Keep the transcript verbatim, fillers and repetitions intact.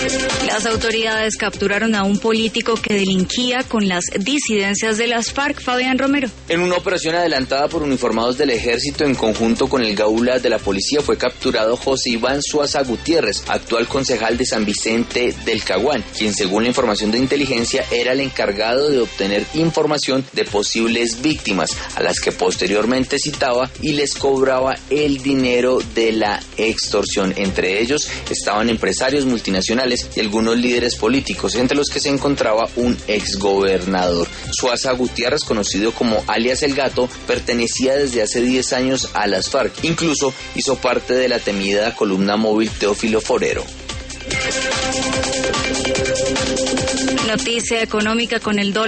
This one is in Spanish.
Las autoridades capturaron a un político que delinquía con las disidencias de las FARC. Fabián Romero. En una operación adelantada por uniformados del ejército en conjunto con el Gaula de la policía fue capturado José Iván Suaza Gutiérrez, actual concejal de San Vicente del Caguán, quien según la información de inteligencia era el encargado de obtener información de posibles víctimas, a las que posteriormente citaba y les cobraba el dinero de la extorsión. Entre ellos estaban empresarios multinacionales y algunos líderes políticos, entre los que se encontraba un exgobernador. Suaza Gutiérrez, conocido como alias El Gato, pertenecía desde hace diez años a las FARC. Incluso hizo parte de la temida columna móvil Teófilo Forero. Noticia económica con el dólar.